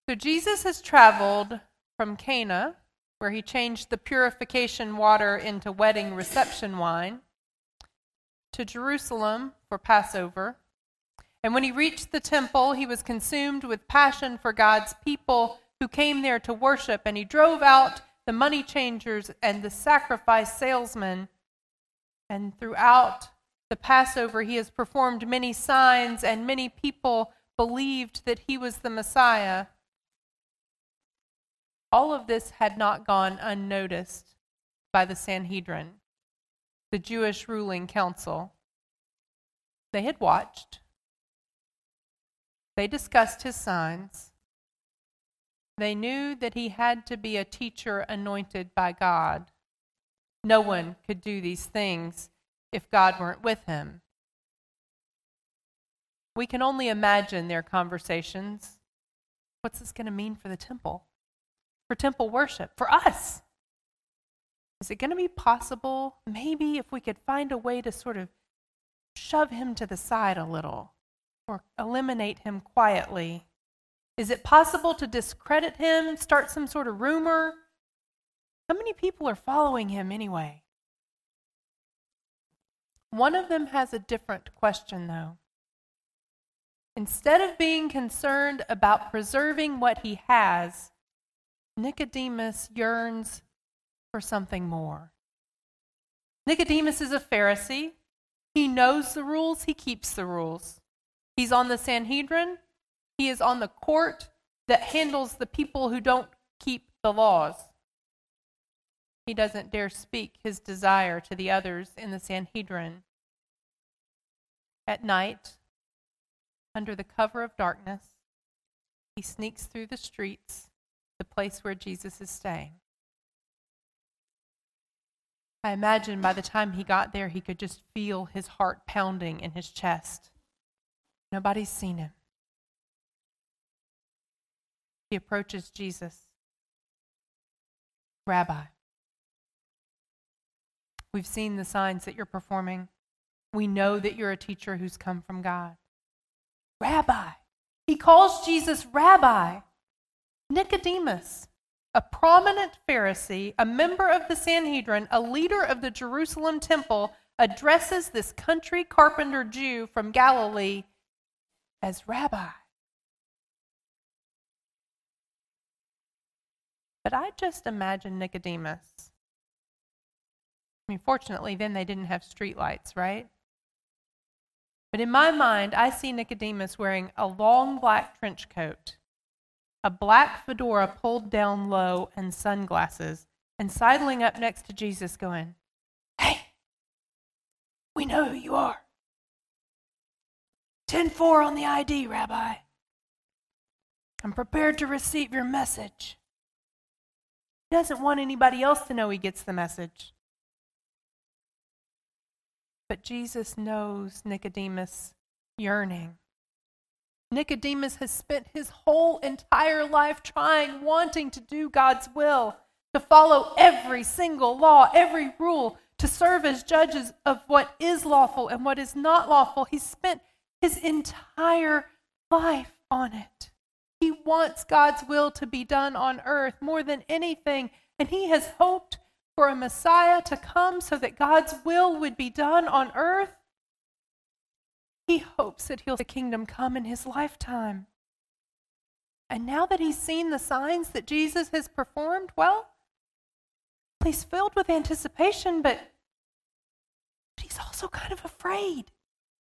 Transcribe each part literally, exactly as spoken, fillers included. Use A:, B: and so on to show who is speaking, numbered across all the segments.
A: So Jesus has traveled from Cana, where he changed the purification water into wedding reception wine, to Jerusalem for Passover. And when he reached the temple, he was consumed with passion for God's people who came there to worship, and he drove out the money changers and the sacrifice salesmen. And throughout the Passover, he has performed many signs, and many people believed that he was the Messiah. All of this had not gone unnoticed by the Sanhedrin, the Jewish ruling council. They had watched. They discussed his signs. They knew that he had to be a teacher anointed by God. No one could do these things if God weren't with him. We can only imagine their conversations. What's this going to mean for the temple? For temple worship? For us? Is it going to be possible, maybe, if we could find a way to sort of shove him to the side a little or eliminate him quietly? Is it possible to discredit him, start some sort of rumor? How many people are following him anyway? One of them has a different question, though. Instead of being concerned about preserving what he has, Nicodemus yearns for something more. Nicodemus is a Pharisee. He knows the rules. He keeps the rules. He's on the Sanhedrin. He is on the court that handles the people who don't keep the laws. He doesn't dare speak his desire to the others in the Sanhedrin. At night, under the cover of darkness, he sneaks through the streets, the place where Jesus is staying. I imagine by the time he got there, he could just feel his heart pounding in his chest. Nobody's seen him. He approaches Jesus. Rabbi, we've seen the signs that you're performing. We know that you're a teacher who's come from God. Rabbi. He calls Jesus Rabbi. Nicodemus, a prominent Pharisee, a member of the Sanhedrin, a leader of the Jerusalem temple, addresses this country carpenter Jew from Galilee as Rabbi. But I just imagine Nicodemus. I mean, fortunately, then they didn't have streetlights, right? But in my mind, I see Nicodemus wearing a long black trench coat, a black fedora pulled down low, and sunglasses, and sidling up next to Jesus going, "Hey, we know who you are. ten four on the I D, Rabbi. I'm prepared to receive your message." He doesn't want anybody else to know he gets the message. But Jesus knows Nicodemus' yearning. Nicodemus has spent his whole entire life trying, wanting to do God's will, to follow every single law, every rule, to serve as judges of what is lawful and what is not lawful. He spent his entire life on it. He wants God's will to be done on earth more than anything, and he has hoped for a Messiah to come so that God's will would be done on earth. He hopes that he'll see the kingdom come in his lifetime. And now that he's seen the signs that Jesus has performed, well, he's filled with anticipation, but, but he's also kind of afraid.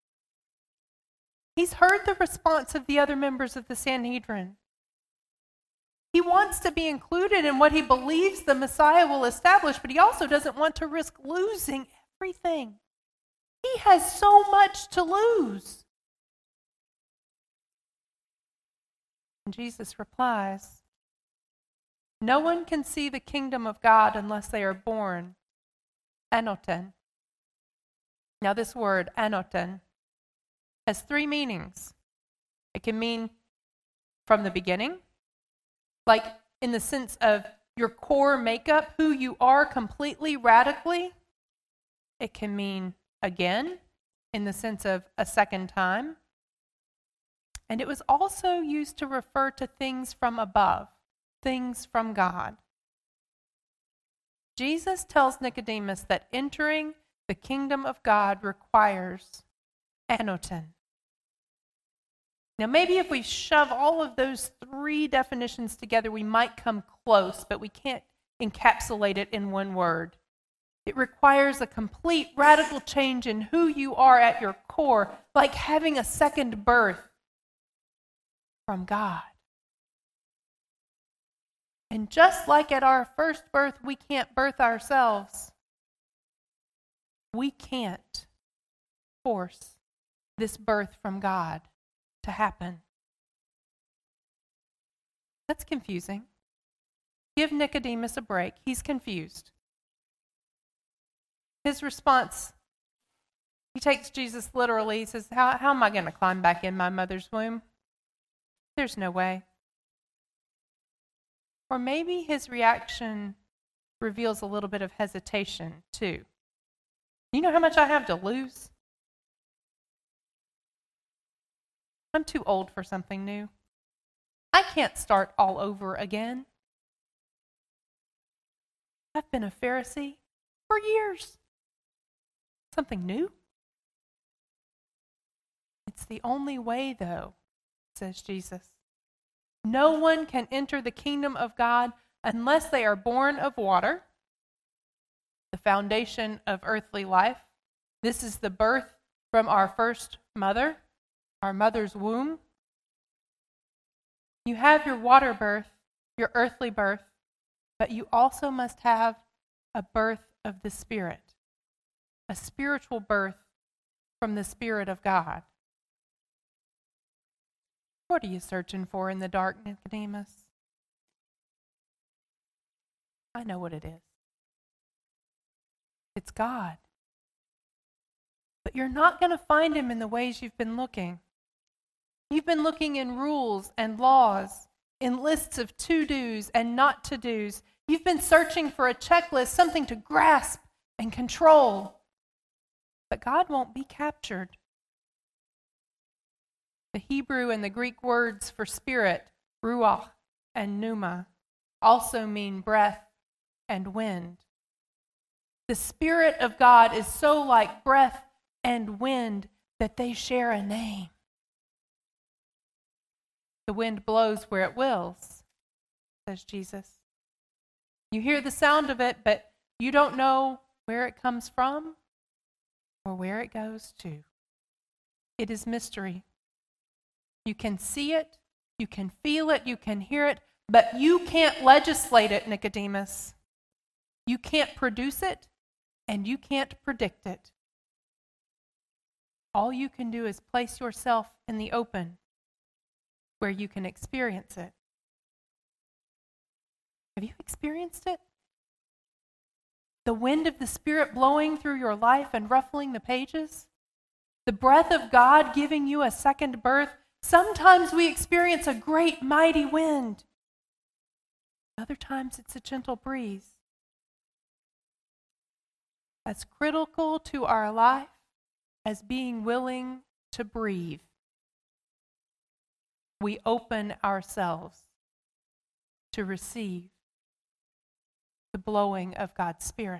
A: He's heard the response of the other members of the Sanhedrin. He wants to be included in what he believes the Messiah will establish, but he also doesn't want to risk losing everything. He has so much to lose. And Jesus replies, "No one can see the kingdom of God unless they are born anoten." Now this word, anoten, has three meanings. It can mean from the beginning, like in the sense of your core makeup, who you are completely, radically. It can mean again, in the sense of a second time. And it was also used to refer to things from above, things from God. Jesus tells Nicodemus that entering the kingdom of God requires anoten. Now, maybe if we shove all of those three definitions together, we might come close, but we can't encapsulate it in one word. It requires a complete radical change in who you are at your core, like having a second birth from God. And just like at our first birth, we can't birth ourselves. We can't force this birth from God to happen. That's confusing. Give Nicodemus a break. He's confused. His response, he takes Jesus literally. He says, how, how am I going to climb back in my mother's womb? There's no way. Or maybe his reaction reveals a little bit of hesitation, too. You know how much I have to lose? I'm too old for something new. I can't start all over again. I've been a Pharisee for years. Something new? It's the only way, though, says Jesus. No one can enter the kingdom of God unless they are born of water, the foundation of earthly life. This is the birth from our first mother, our mother's womb. You have your water birth, your earthly birth, but you also must have a birth of the Spirit, a spiritual birth from the Spirit of God. What are you searching for in the dark, Nicodemus? I know what it is. It's God. But you're not going to find him in the ways you've been looking. You've been looking in rules and laws, in lists of to-dos and not to-dos. You've been searching for a checklist, something to grasp and control. But God won't be captured. The Hebrew and the Greek words for spirit, ruach and pneuma, also mean breath and wind. The Spirit of God is so like breath and wind that they share a name. The wind blows where it wills, says Jesus. You hear the sound of it, but you don't know where it comes from or where it goes to. It is mystery. You can see it, you can feel it, you can hear it, but you can't legislate it, Nicodemus. You can't produce it, and you can't predict it. All you can do is place yourself in the open where you can experience it. Have you experienced it? The wind of the Spirit blowing through your life and ruffling the pages? The breath of God giving you a second birth? Sometimes we experience a great, mighty wind. Other times it's a gentle breeze. As critical to our life as being willing to breathe. We open ourselves to receive the blowing of God's Spirit.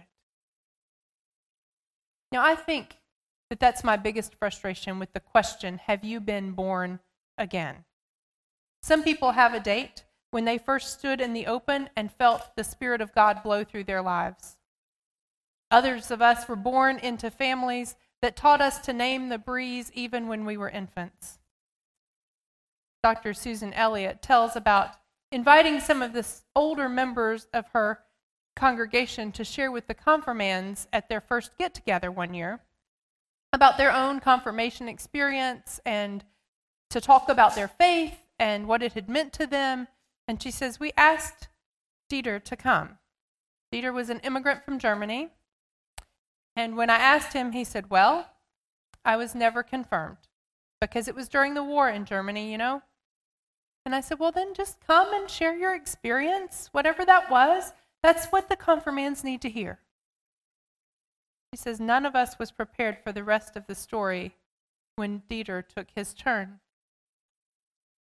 A: Now, I think that that's my biggest frustration with the question, have you been born again? Some people have a date when they first stood in the open and felt the Spirit of God blow through their lives. Others of us were born into families that taught us to name the breeze even when we were infants. Doctor Susan Elliott tells about inviting some of the older members of her congregation to share with the confirmands at their first get-together one year about their own confirmation experience and to talk about their faith and what it had meant to them. And she says, we asked Dieter to come. Dieter was an immigrant from Germany. And when I asked him, he said, well, I was never confirmed because it was during the war in Germany, you know. And I said, well, then just come and share your experience, whatever that was. That's what the confirmands need to hear. He says, none of us was prepared for the rest of the story when Dieter took his turn.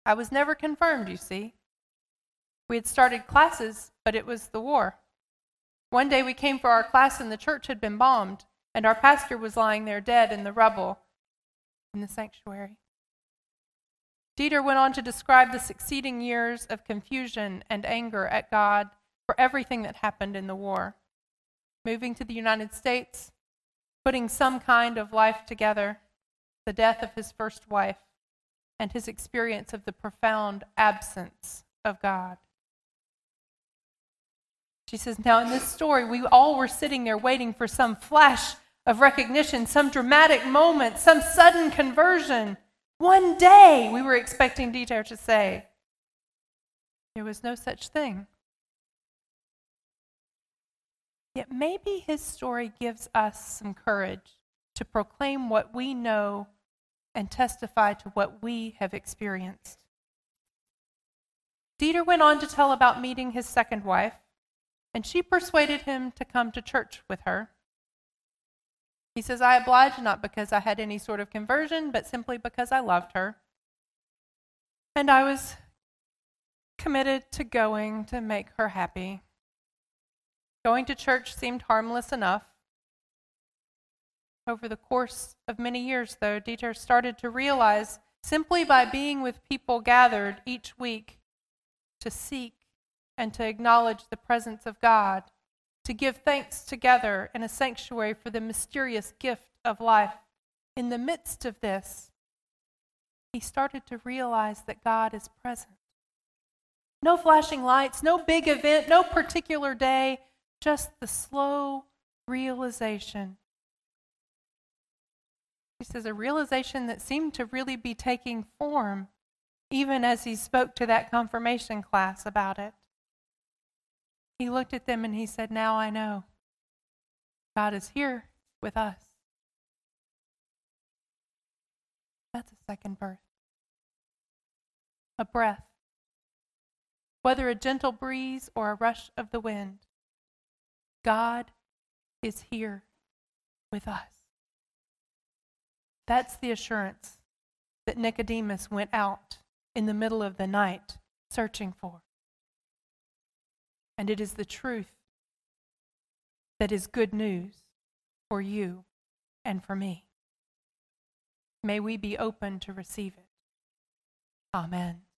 A: I was never confirmed, you see. We had started classes, but it was the war. One day we came for our class and the church had been bombed, and our pastor was lying there dead in the rubble in the sanctuary. Dieter went on to describe the succeeding years of confusion and anger at God for everything that happened in the war. Moving to the United States, putting some kind of life together, the death of his first wife, and his experience of the profound absence of God. She says, now in this story, we all were sitting there waiting for some flash of recognition, some dramatic moment, some sudden conversion. One day, we were expecting Dieter to say. There was no such thing. Yet maybe his story gives us some courage to proclaim what we know and testify to what we have experienced. Dieter went on to tell about meeting his second wife, and she persuaded him to come to church with her. He says, I obliged not because I had any sort of conversion, but simply because I loved her. And I was committed to going to make her happy. Going to church seemed harmless enough. Over the course of many years, though, Dieter started to realize simply by being with people gathered each week to seek and to acknowledge the presence of God, to give thanks together in a sanctuary for the mysterious gift of life. In the midst of this, he started to realize that God is present. No flashing lights, no big event, no particular day, just the slow realization. He says a realization that seemed to really be taking form, even as he spoke to that confirmation class about it. He looked at them and he said, now I know. God is here with us. That's a second birth. A breath. Whether a gentle breeze or a rush of the wind, God is here with us. That's the assurance that Nicodemus went out in the middle of the night searching for. And it is the truth that is good news for you and for me. May we be open to receive it. Amen.